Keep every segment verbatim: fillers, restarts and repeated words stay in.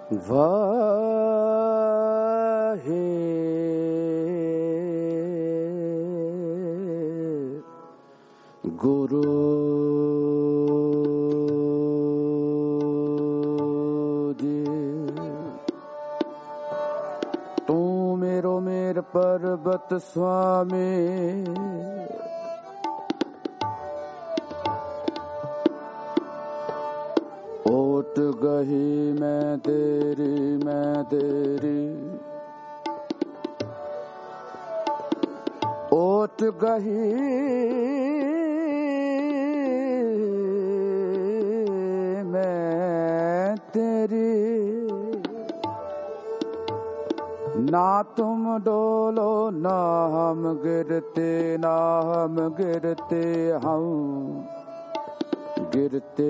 ਵਾਹੇ ਗੁਰੂ ਜੀ, ਤੂੰ ਮੇਰੋ ਮੇਰ ਪਰਬਤ ਸੁਆਮੀ, ਓਟ ਗਹੀ ਮੈਂ ਤੇਰੀ ਮੈਂ ਤੇਰੀ, ਓਟ ਗਹੀ ਮੈਂ ਤੇਰੀ। ना तुम डोलो ना हम गिरते, ना हम गिरते हम गिरते।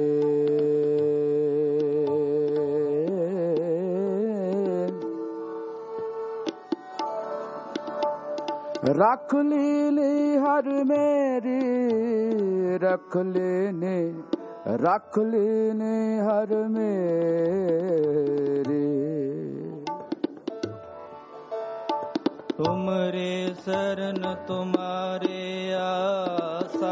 रख लीली हर मेरी, रख लेने रख लेने हर मेरी। तुमरे शरण तुम्हारे आसा,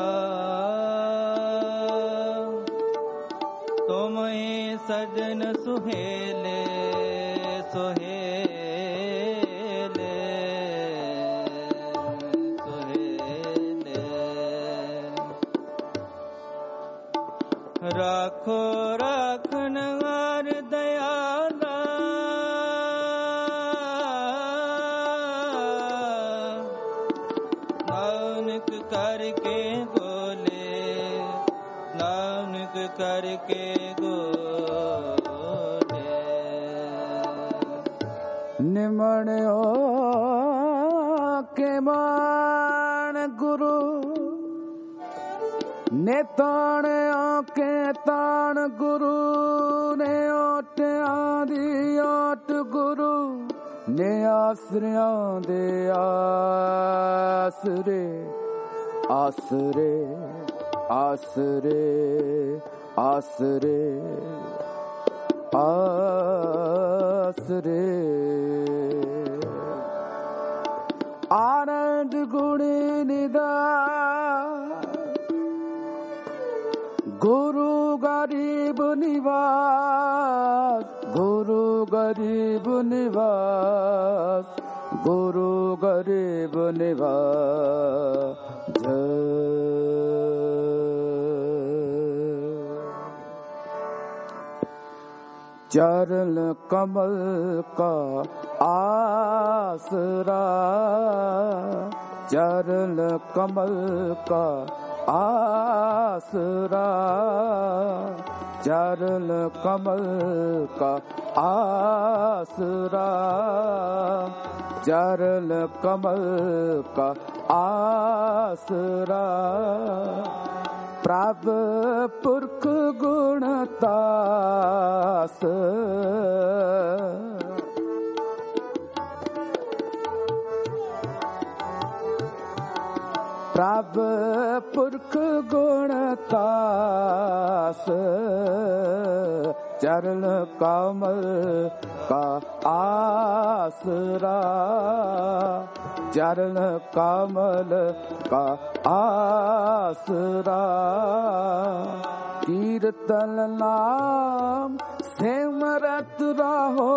तुम ही सजन सुहेले सुहेले सुहेले। राखो राखन हार दयाला, नानक करके बोले, नानक करके बोले। निमण्यो के मान गुरु, ने ताण के ताण गुरु, ने ओट आदि ओट गुरु, ने आसरियां दे आसरे आसरे आसरे आसरे आसरे। आनंद गुणी निदा गुरु गरीब निवास, गुरु गरीब निवास, गुरु गरीब निवास। चरण कमल का आसरा, चरण कमल का आसरा, चरण कमल का आसरा, चरण कमल का आसरा। प्रभ पुरख गुणतास, प्रभ पुरख गुणतास। चरण कमल का आसरा, चरण कमल का आसरा। कीर्तन नाम सिमरत रहो,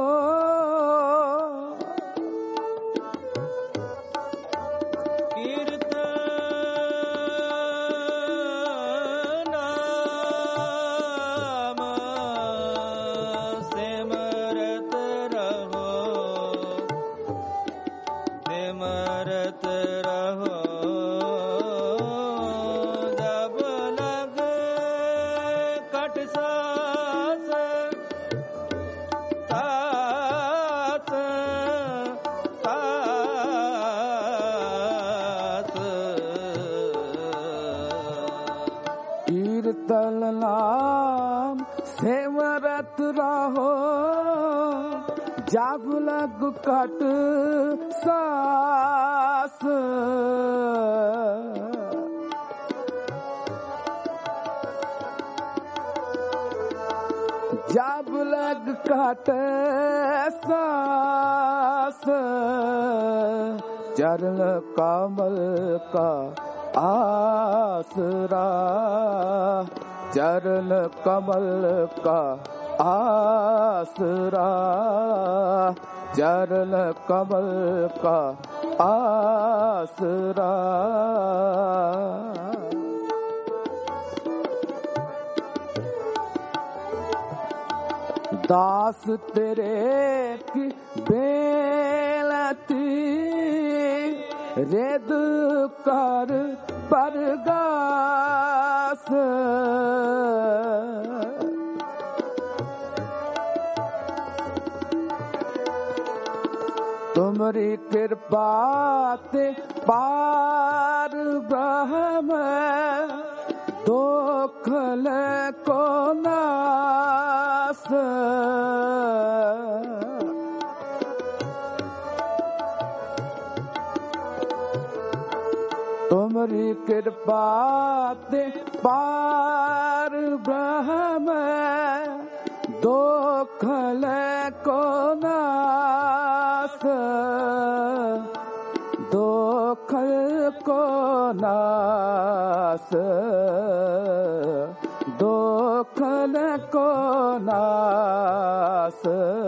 कीर्तन नाम सिमरत रहो, जब लग कट सास। जब लग काटे सांस चरण कमल का आसरा, चरण कमल का आसरा, चरण कमल का आसरा। दास तेरे की बेलती रेद कर परगास, तुम्हारी कृपा ते पार ब्रह्म दोखल को नास। तुम्हारी कृपा ते पार ब्रह्म दोखल को नास, दोखल को नास, दोखल को नास।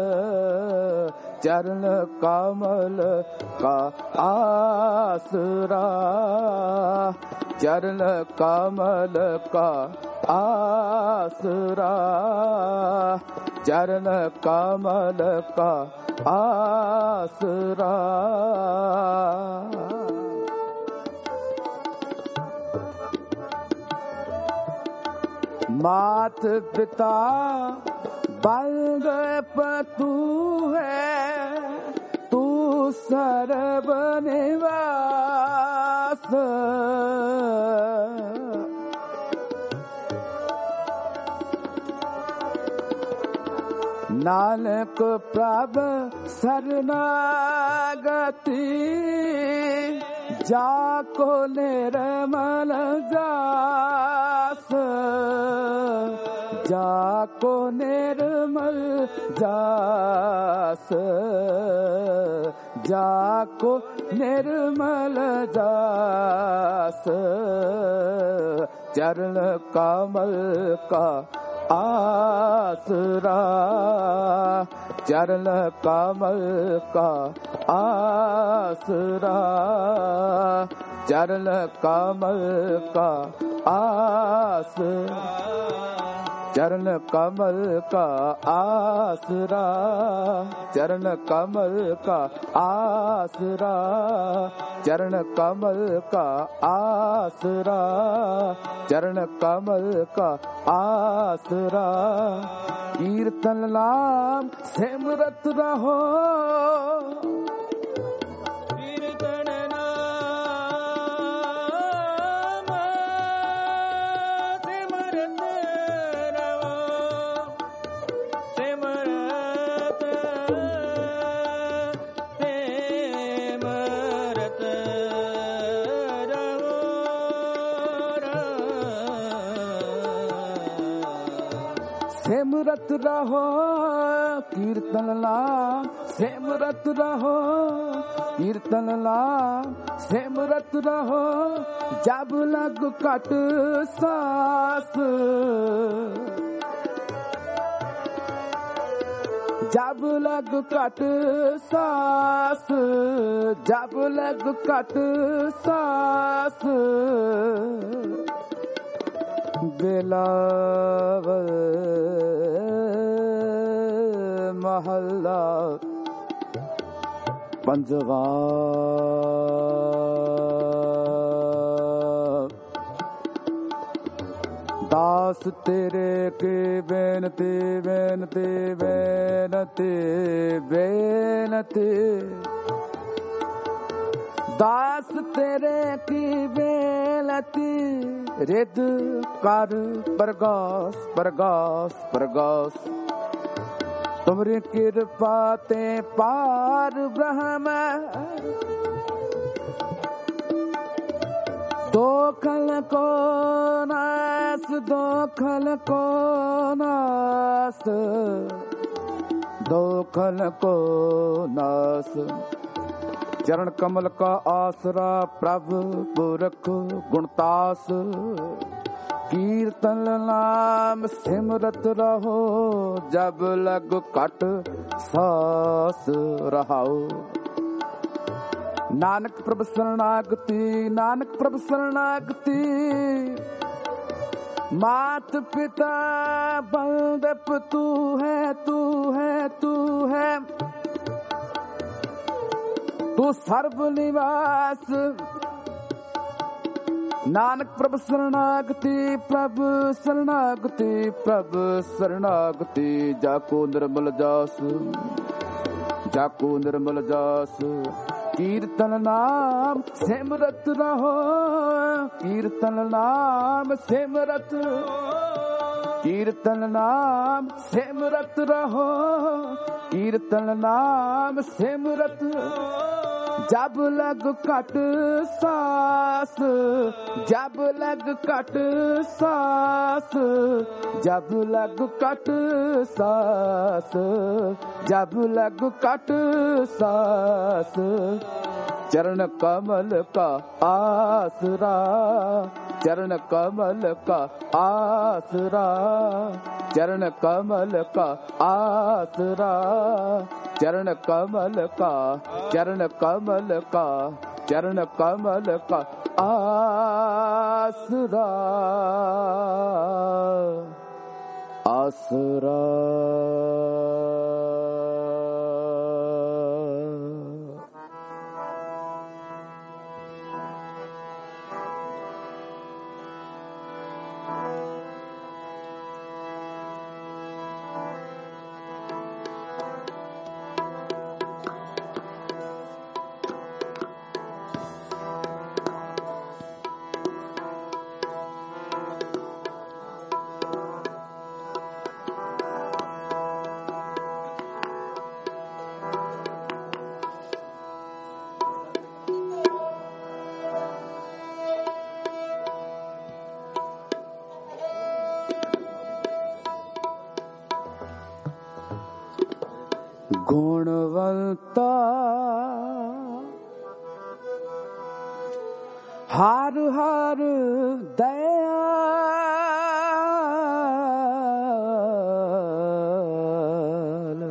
चरण कमल का आसरा, चरण कमल का आसरा, चरण कमल का आसरा। मात पिता बंद पतू है, तू सर्व निवास। नानक प्रभ शरणागति, जाको निर्मल जास, जाको निर्मल जास, जाको निर्मल जास। चरण कमल का आसरा, चरण कमल का आसरा, चरण कमल का आसरा, चरण कमल का आसरा, चरण कमल का आसरा, चरण कमल का आसरा, चरण कमल का आसरा। कीर्तन नाम सिमरत रहो, कीर्तन सिमरत रहो, कीर्तन नाम सिमरत रहो, कीर्तन नाम सिमरत रहो। जब लग कट सांस, जब लग कट सांस, जब लग कट सांस। बिलावल महल्ला पंजवा। दास तेरे की बेनती बेनती बेनती बेनती, दास तेरे की बेनती रिद कर प्रगास प्रगास प्रगास। तुमरी कृपा ते पार ब्रह्म दो खल को नास, दो खल को नास। दास दोखन को नास। चरण कमल का आसरा प्रभु पुरख गुणतास। कीर्तन नाम सिमरत रहो जब लग कट सास रहाओ। नानक प्रभु शरणागति नानक प्रभु शरणागति। मात पिता बंदप तू है तू है तू है। तू सर्व निवास। नानक प्रभु शरणागति प्रभु शरणागति प्रभु शरणागति। जाको निर्मल जास जाको निर्मल जास। कीर्तन नाम सिमरत रहो कीर्तन नाम सिमरत। कीर्तन नाम सिमरत रहो कीर्तन नाम सिमरत। जब लग कट सास जब लग कट सास जब लग कट सास जब लग कट सास। चरण कमल का आसरा चरण कमल का आसरा चरण कमल का आसरा चरण कमल का चरण कमल का चरण कमल का आसरा आसरा। गुणवंता हर हर दयाल।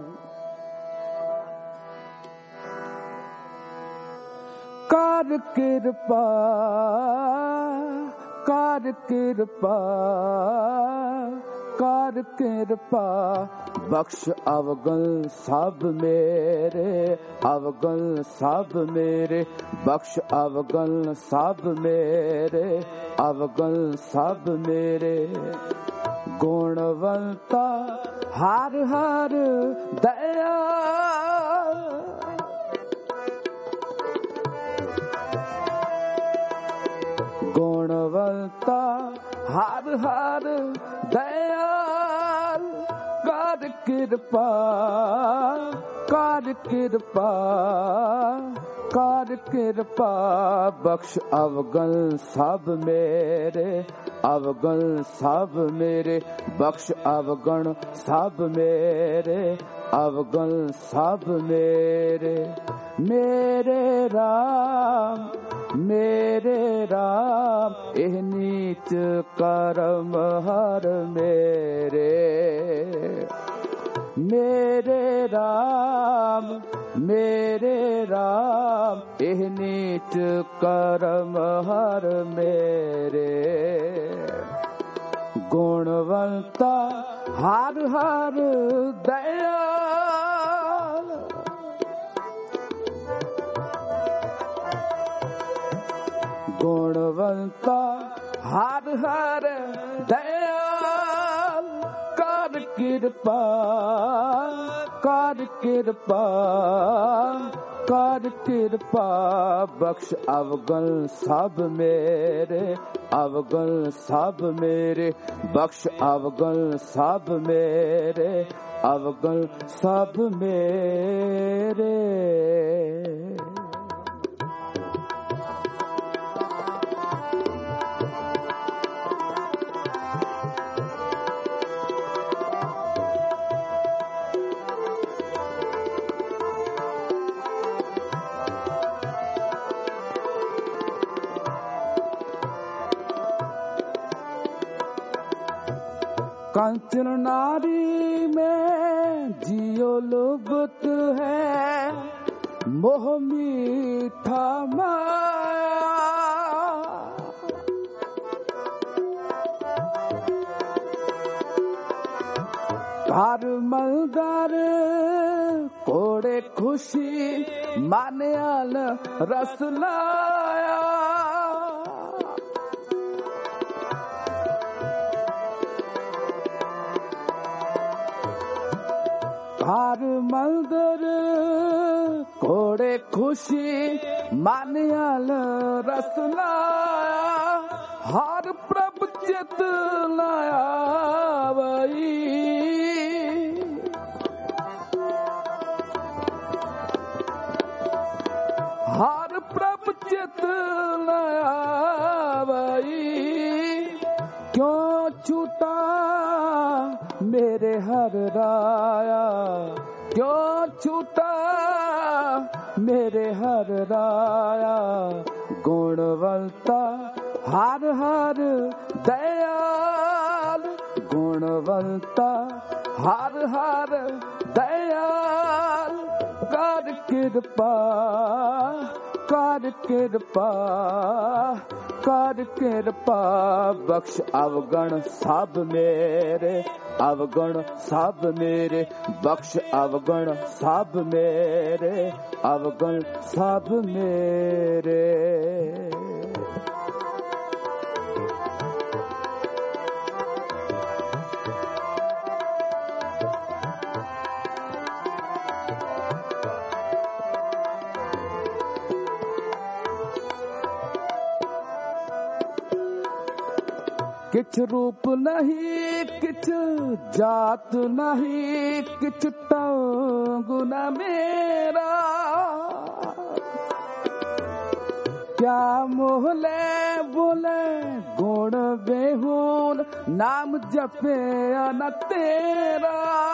कर कृपा कर कृपा कर कृपा। बख्श अवगण सब मेरे अवगण सब मेरे। बख्श अवगण सब मेरे अवगण सब मेरे। गुणवंता हर हर दया। गुणवंता हर हर दयाल। कर कृपा कर कृपा कर कृपा। बख्श अवगण सब मेरे अवगण सब मेरे। बख्श अवगण सब मेरे अवगण सब मेरे। मेरे राम मेरे राम एह नीच करम हर मेरे। मेरे राम मेरे राम एह नीच करम हर मेरे। गुणवंता हर हर दयाल। गुणवंता हर हर दयाल। कर कृपा कर कृपा कर कृपा। बख्श अवगण सब मेरे अवगण सब मेरे। बख्श अवगण सब मेरे अवगण सब मेरे। कंचन नारी में जियो लुबत है मोह मीठा माया। घर मलदार कोड़े खुशी माने आल रस लाया। घर मंदिर कोड़े खुशी माने आल रस लाया। हर प्रभ चित लाया वही हर प्रभ चित लाया वही। क्यों छूटा मेरे हर राया क्यों छूटा मेरे हर राया। गुणवंता हर हर दयाल गुणवंता हर हर दयाल। कर कृपा कर कृपा कर कृपा बख्श अवगण सब मेरे अवगण सब मेरे बख्श अवगण सब मेरे अवगण सब मेरे। किछ रूप नहीं किछ जात नहीं किछ टंग न मेरा। क्या मोहले बोले गुण बेहून नाम जपे न तेरा।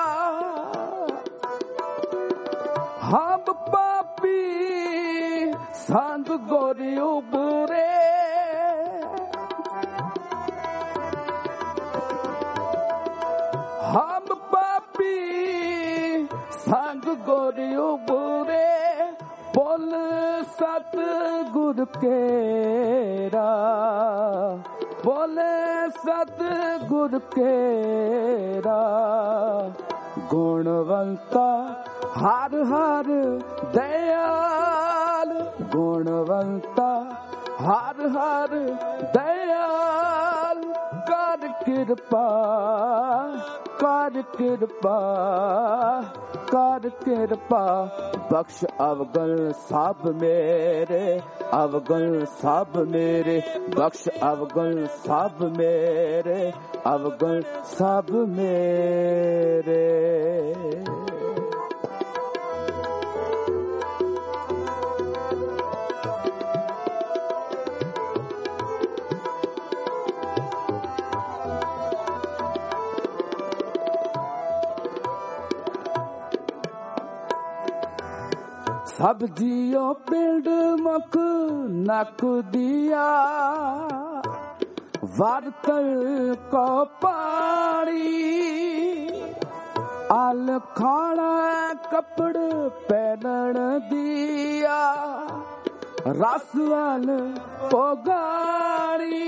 हम पापी संग गोरी उबरे हम पापी संग गोरी उबरे। बोल सतगुर केरा बोले सतगुर केरा। गुणवंता हर हर दयाल गुणवंता हर हर दयाल। कर कृपा कर कृपा कर कृपा बख्श अवगण सब मेरे अवगण सब मेरे बख्श अवगण सब मेरे अवगण सब मेरे। सब जियो पिंड मक नक दिया वार्तल को पानी। आल खाना कपड़ पहनन दिया रसवाल पोगाड़ी।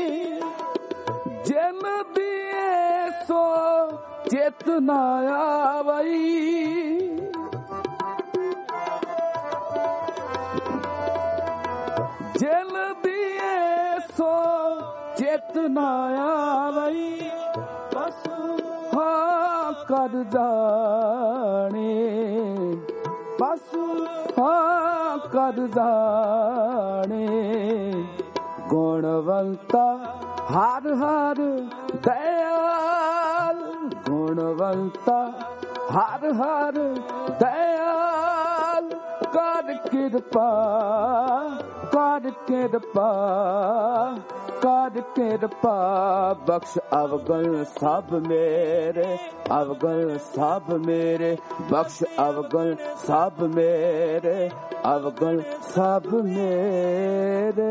जिन दिए सो चेतना आवई जिन दिए सो चेतना आवई। पशु हाँ कर जाने पशु हाँ कर जाने। गुणवंता हर हर दयाल गुणवंता हर हर दयाल। कर कृपा कर कृपा कर कृपा बख्श अवगण सब मेरे अवगण सब मेरे बख्श अवगण सब मेरे अवगण सब मेरे।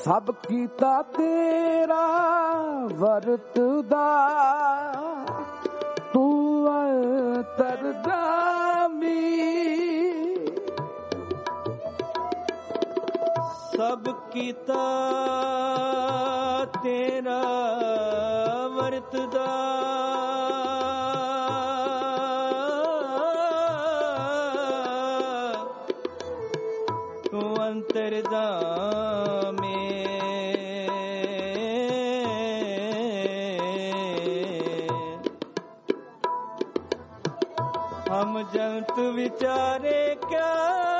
ਸਭ ਕੀਤਾ ਤੇਰਾ ਵਰਤਦਾ ਤੂੰ ਅੰਤਰਜਾਮੀ ਸਭ ਕੀਤਾ ਤੇਰਾ ਵਰਤਦਾ ਤੂੰ ਅੰਤਰਜਾਮੀ हम जंत विचारे क्या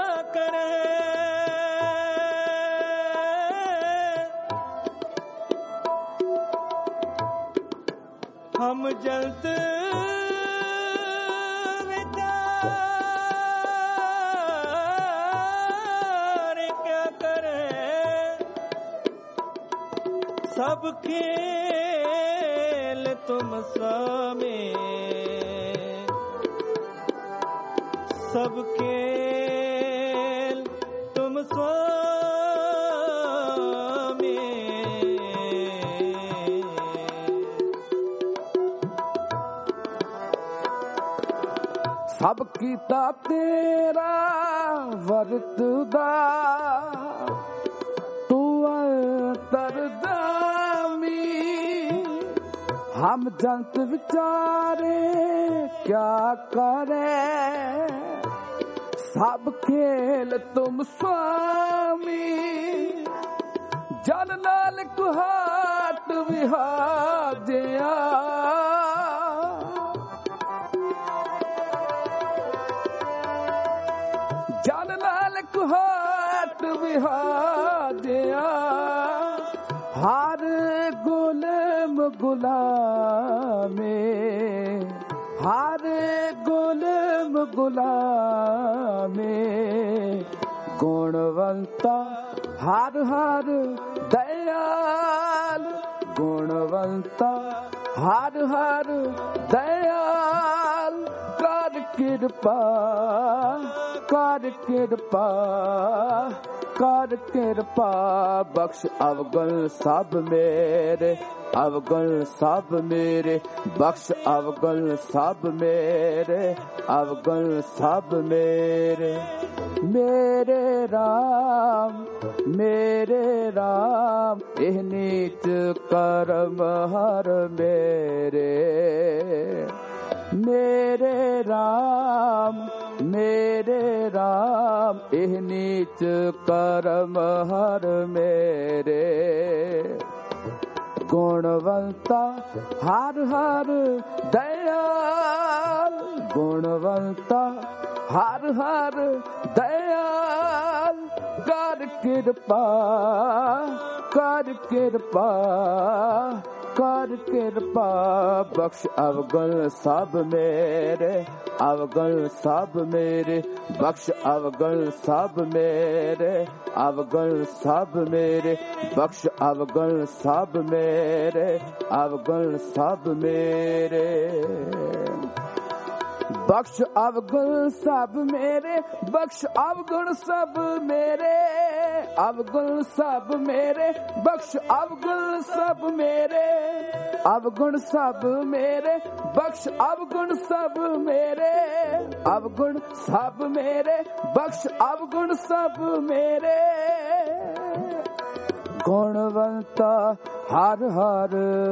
करें हम जंत विचारे क्या करें सब खेल तुम स्वामी सब खेल तुम स्वामी ਸਭ ਕੀਤਾ ਤੇਰਾ ਵਰਤਦਾ ਤੂੰ ਅੰਤਰਜਾਮੀ ਹਮ ਜੰਤ ਵਿਚਾਰੇ ਕਿਆ ਕਰੇ ਸਭ ਖੇਲ ਤੁਮ स्वामी ਜਲ ਨਾਲ ਕੁਹਾਟ ਵਿਹਾਜਿਆ ਜਲ ਨਾਲ ਕੁਹਾਟ ਵਿਹਾਜਿਆ ਹਰ ਗੁਲਾਮ ਗੁਲਾਮੇ ਹਰ ਗੁਲਾਮ ਗੁਲਾਮੇ ਗੁਣਵੰਤਾ ਹਰ ਹਰ ਦਇਆਲ ਗੁਣਵੰਤਾ ਹਰ ਹਰ ਦਇਆਲ ਕਰ ਕਿਰਪਾ ਕਰ ਕਿਰਪਾ ਕਰ ਕਿਰਪਾ ਬਖਸ਼ ਅਵਗਣ ਸਭ ਮੇਰੇ ਅਵਗਣ ਸਭ ਮੇਰੇ ਬਖਸ਼ ਅਵਗਣ ਸਭ ਮੇਰੇ ਅਵਗਣ ਸਭ ਮੇਰੇ ਮੇਰੇ ਰਾਮ ਮੇਰੇ ਰਾਮ ਇਹ ਨੀਚ ਕਰਮ ਹਰ ਮੇਰੇ ਮੇਰੇ ਰਾਮ ਮੇਰੇ ਰਾਮ ਇਹ ਨੀਚ ਕਰਮ ਹਰ ਮੇਰੇ ਗੁਣਵੰਤਾ ਹਰ ਹਰ ਦਇਆਲ ਗੁਣਵੰਤਾ ਹਰ ਹਰ ਦਇਆਲ ਕਰ ਕਿਰਪਾ ਕਰ ਕਿਰਪਾ ਕਰ ਕਿਰਪਾ ਬਖਸ਼ ਅਵਗਣ ਸਭ ਮੇਰੇ ਅਵਗਣ ਸਭ ਮੇਰੇ ਬਖਸ਼ ਅਵਗਣ ਸਭ ਮੇਰੇ ਅਵਗਣ ਸਭ ਮੇਰੇ ਬਖਸ਼ ਅਵਗਣ ਸਭ ਮੇਰੇ ਅਵਗਣ ਸਭ ਮੇਰੇ ਬਖਸ਼ ਅਵਗੁਣ ਸਭ ਮੇਰੇ ਬਖਸ਼ ਅਵਗੁਣ ਸਭ ਮੇਰੇ ਅਵਗੁਣ ਸਭ ਮੇਰੇ ਬਖਸ਼ ਅਵਗੁਣ ਸਭ ਮੇਰੇ ਅਵਗੁਣ ਸਭ ਮੇਰੇ ਬਖਸ਼ ਅਵਗੁਣ ਸਭ ਮੇਰੇ ਅਵਗੁਣ ਸਭ ਮੇਰੇ ਬਖਸ਼ ਅਵਗੁਣ ਸਭ ਮੇਰੇ ਗੁਣਵੰਤਾ ਹਰ ਹਰ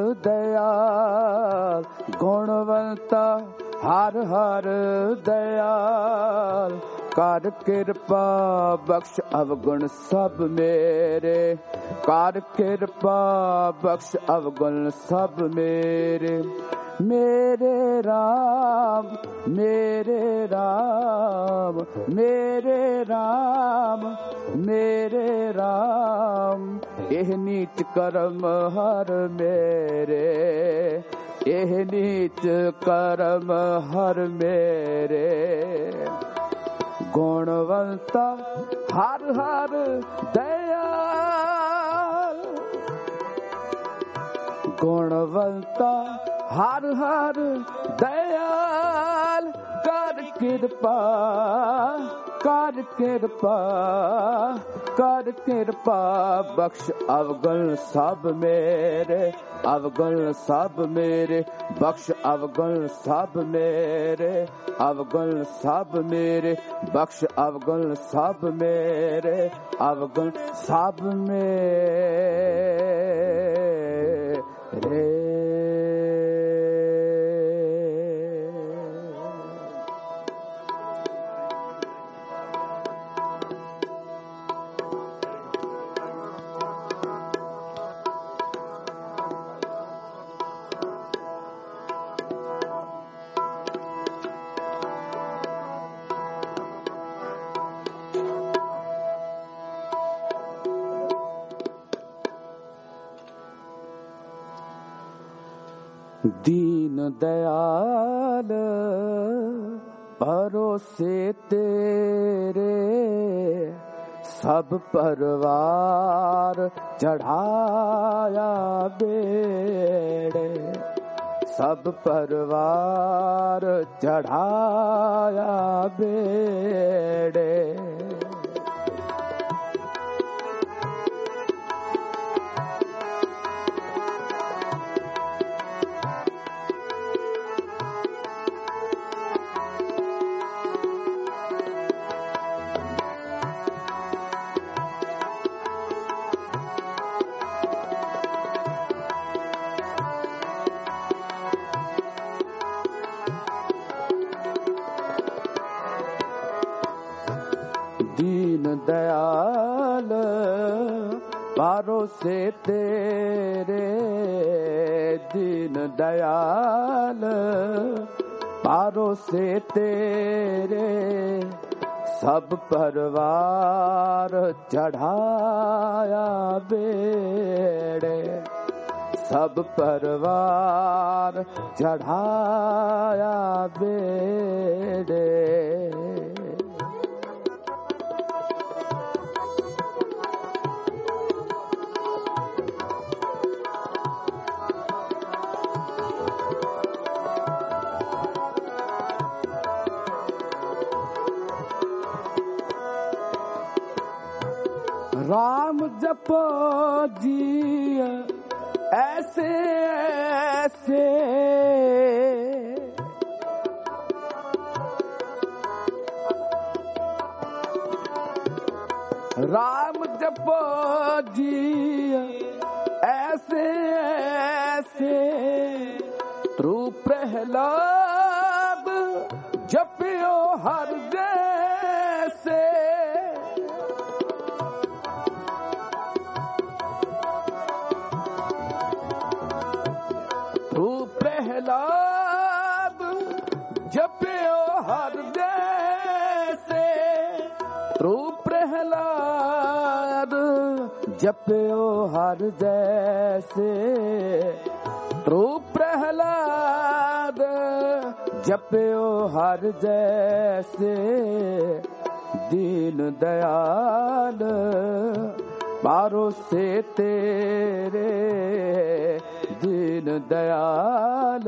ਦਇਆਲ ਗੁਣਵੰਤਾ ਹਰ ਹਰ ਦਇਆਲ ਕਰ ਕਿਰਪਾ ਬਖਸ਼ ਅਵਗੁਣ ਸਭ ਮੇਰੇ ਕਰ ਕਿਰਪਾ ਬਖਸ਼ ਅਵਗੁਣ ਸਭ ਮੇਰੇ ਮੇਰੇ ਰਾਮ ਮੇਰੇ ਰਾਮ ਮੇਰੇ ਰਾਮ ਮੇਰੇ ਰਾਮ ਇਹ ਨੀਚ ਕਰਮ ਹਰ ਮੇਰੇ ਇਹ ਨੀਚ ਕਰਮ ਹਰ ਮੇਰੇ ਗੁਣਵੰਤਾ ਹਰ ਹਰ ਦਇਆਲ ਗੁਣਵੰਤਾ ਹਰ ਹਰ ਦਇਆਲ ਕਰ ਕਿਰਪਾ कर कृपा कर कृपा बख्श अवगुण सब मेरे अवगुण सब मेरे बख्श अवगुण सब मेरे अवगुण सब मेरे बख्श अवगुण सब मेरे अवगुण सब मेरे दीन दयाल भरोसे तेरे सब परवार चढ़ाया बेड़े सब परवार चढ़ाया बेड़े दीन दयाल भरोसे तेरे दीन दयाल भरोसे तेरे सब परवार चढ़ाया बेड़े सब परवार चढ़ाया बेड़े राम जपो जी ऐसे ऐसे राम जपो जी ऐसे ऐसे त्रु प्रहलाद जपियो हर जैसे प्रहलाद जपियो हर जैसे तू प्रहलाद जपियो हर जैसे तू प्रहलाद जपियो हर जैसे दीन दयाल भरोसे तेरे दीन दयाल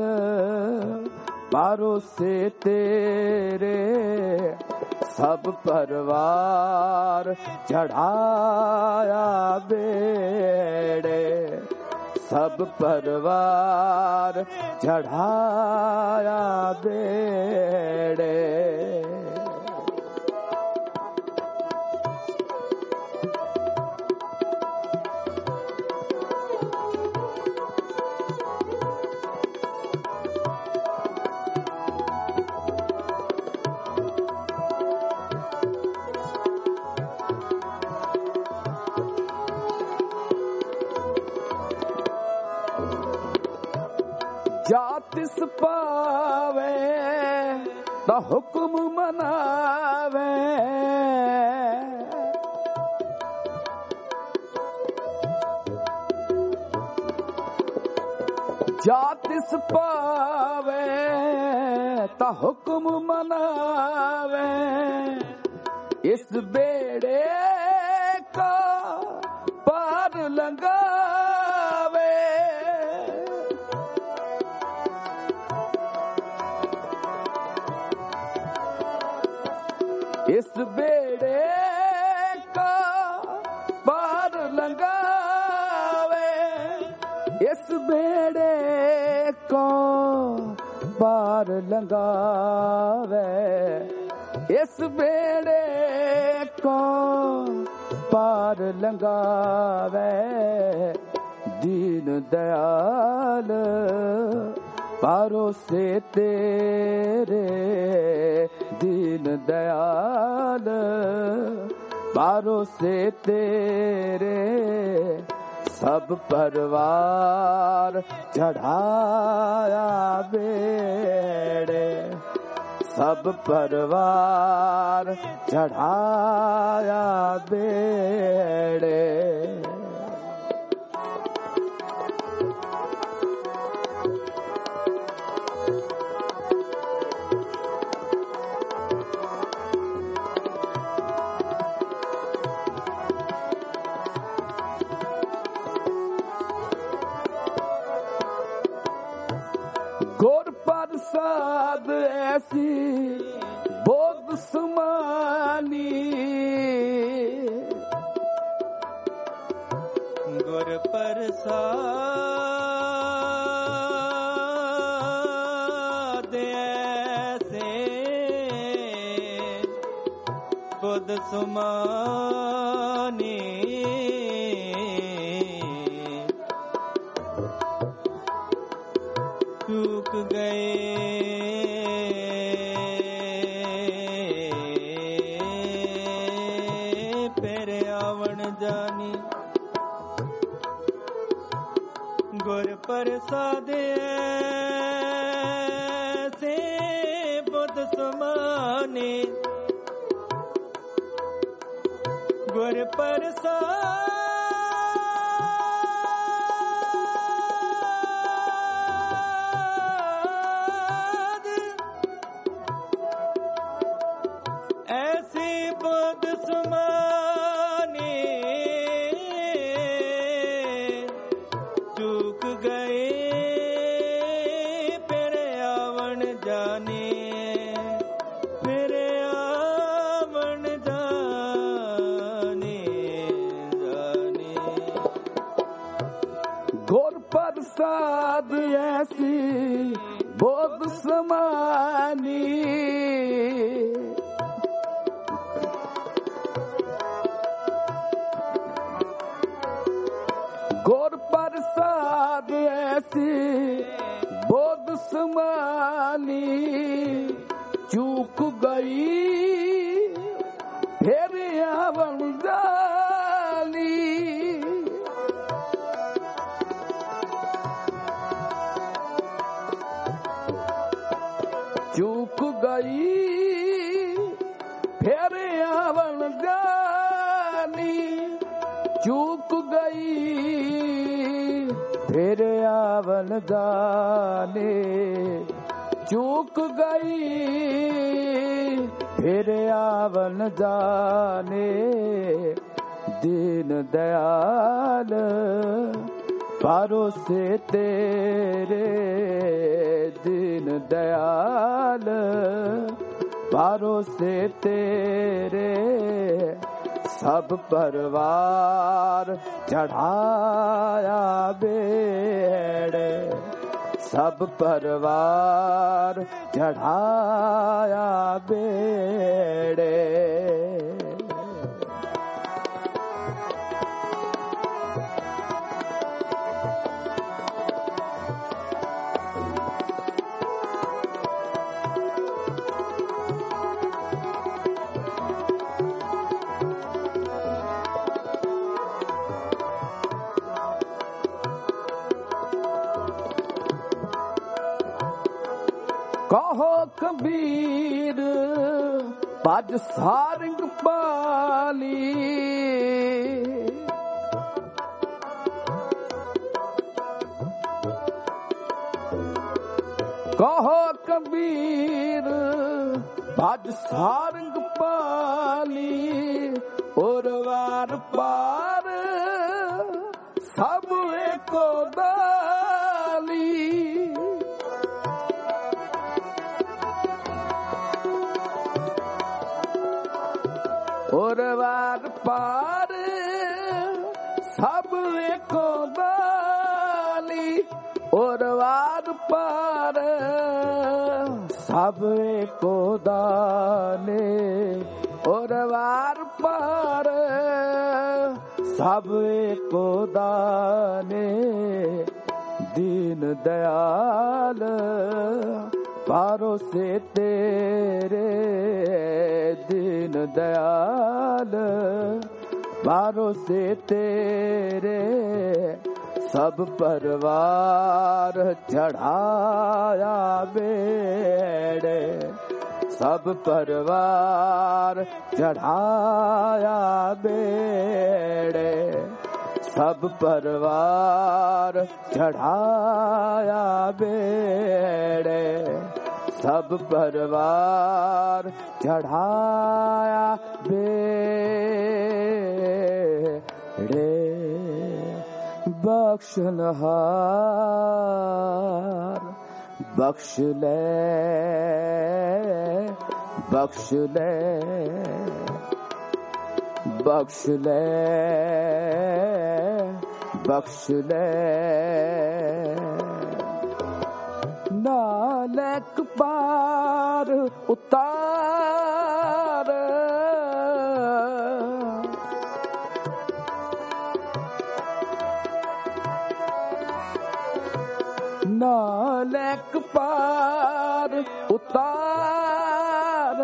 भरोसे तेरे सब परवार चढ़ाया बेड़े सब परवार चढ़ाया बेड़े जातिस पावे ता हुक्म मनावे जातिस पावे ता हुक्म मनावे इस बेड़े का पार लंगावे इस बेड़े का पार लंगावे, इस बेड़े को पार लंगावे, इस बेड़े को पार लंगावे। दीन दयाल भरोसे तेरे, दीन दयाल भरोसे तेरे। सब परवार चढ़ाया बेड़े, सब परवार चढ़ाया बेड़े। गुर प्रसाद ऐसी बोध समानी, गुर प्रसाद ऐसे बुध समानी। चूक गए फिर आवन जानी, गुर प्रसाद ऐसे बुध समाने। गुर प्रसाद बुध समाने। चूक गए फिर आवन जाने, फिर आवन जाने जाने। गुर प्रसाद ऐसी बोध समानी, गुर प्रसाद ऐसी बोध समानी। चूक गई फिर आवन जानी, चूक गई फिर आवन जानी। चूक गई फिर आवन जाने, चूक गई फिर आवन जाने। दीन दयाल भरोसे तेरे, दीन दयाल भरोसे तेरे। सब परवार चढ़ाया बेड़े, सब परवार चढ़ाया बेड़े। कहो कबीर भज सारंग पाली, कहो कबीर भज सारंग पाली। और वार पार सब एको दाली, और वार पार सब एको दानी और वार पार सब एको दाने और वार पार सब एको दाने दीन दयाल पारो से तेरे दीन दयाल पारो से तेरे सब परवार चढ़ाया बेड़े सब परवार चढ़ाया बेड़े सब परवार चढ़ाया बेड़े सब परवार चढ़ाया बेड़े बख्शनहार बख्श ले बख्श ले बख्श ले बख्श ले नानक पार उतार नानक पार उतार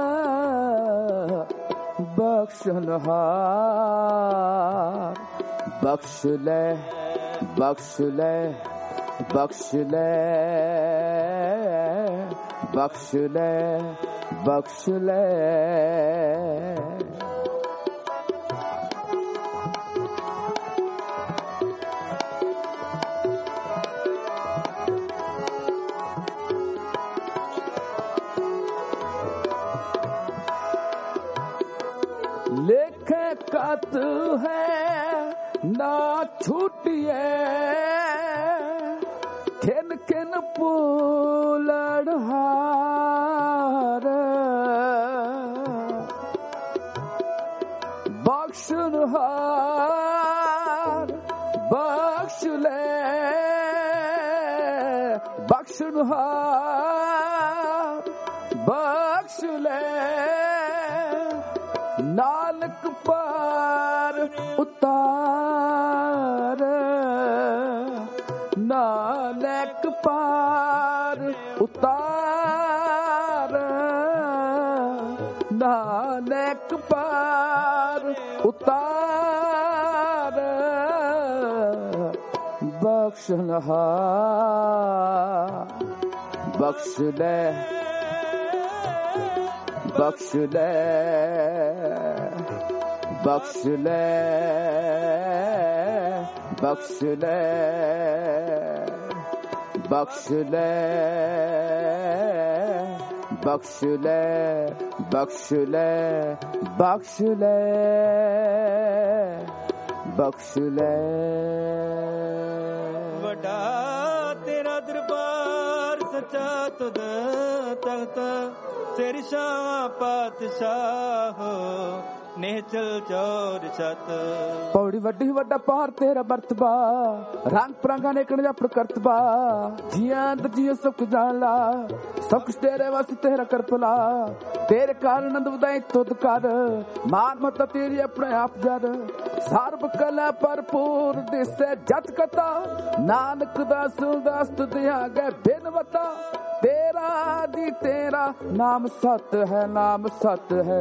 बख्शनहार बख्श ले बख्श ले बख्श ले बख्श ले बख्श ले लेखे कत है ना छूटिए खिन खिन पुलड़हार बख्शनहार बख्श ले बख्शनहार बख्श ले नानक पार उतार नानक पार उतार नानक पार उतार बख्शनहार बख्श ले बख्श ले बख्श ले बख्श ले बख्श ले बख्श ले बख्श ले बख्श ले बख्श ले वड्डा तेरा दरबार सच्चा तुद तख्त तेरी शाह पातशाह नेचल चौर छत पौड़ी वड्डी वड्डा पार तेरा बरतबा रंग परांगा ने कण जप करतबा जिया अंदर जियो सुख जाला सब कुछ तेरे वास्ते तेरा करपला तेरे कारण नंद उदाई तुद कर मान मत तेरी अपने आप जर सर्व कला भरपूर दिसे जत कथा नानक दास दास तुदिया गए बिनवता तेरा दी तेरा नाम सत है नाम सत है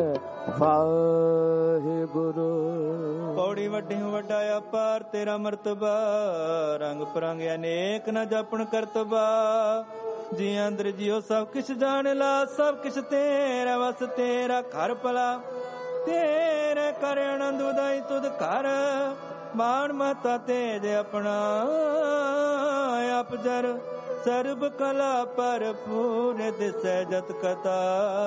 वाहिगुरु पौड़ी वड्डी वड्डा अपार तेरा मर्तबा रंग परंग अनेक न जपन करतबा जी अंदर जियो सब किछ जान ला सब किछ तेरा वस तेरा घर भला तेरे कर आनंद उदाई तुद कर मान महता तेज अपना आप जर सर्व कला भरपूर दिसै जत कथा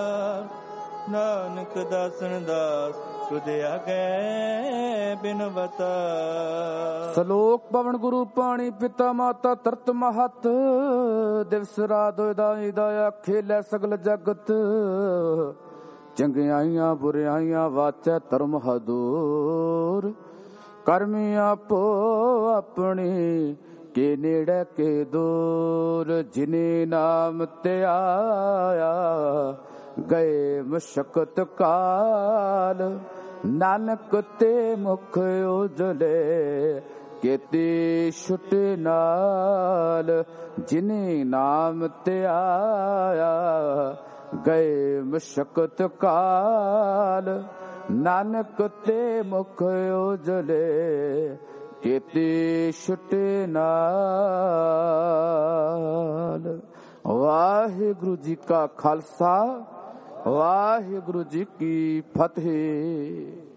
नानक दासन दास तुझे आगे बिनवता सलोक पवन गुरु पाणी पिता माता तरत महत दिवस रात दाई दया खेलै सगल जगत ਚੰਗਿਆਈਆਂ ਬੁਰਿਆਈਆਂ ਵਾਚੈ ਧਰਮ ਹਦੂਰ। ਕਰਮੀ ਆਪੋ ਆਪਣੀ ਕੇ ਨੇੜੇ ਕੇ ਦੂਰ। ਜਿਨੇ ਨਾਮ ਤੇ ਆਇਆ ਗਏ ਮੁਸ਼ਕਤ ਕਾਲ। ਨਾਨਕ ਤੇ ਮੁਖ ਉਜਲੇ ਕੀਤੀ ਛੁਟ ਨਾਲ। ਜਿਨੇ ਨਾਮ ਤੇ ਆਇਆ ਗਏ ਮੁਸ਼ਕਤ ਕਾਲ। ਨਾਨਕ ਤੇ ਮੁਖ ਉਜਲੇ ਕੀਤੀ ਛੁਟ ਨਾਲ। ਵਾਹਿਗੁਰੂ ਜੀ ਕਾ ਖਾਲਸਾ, ਵਾਹਿਗੁਰੂ ਜੀ ਕੀ ਫਤਿਹ।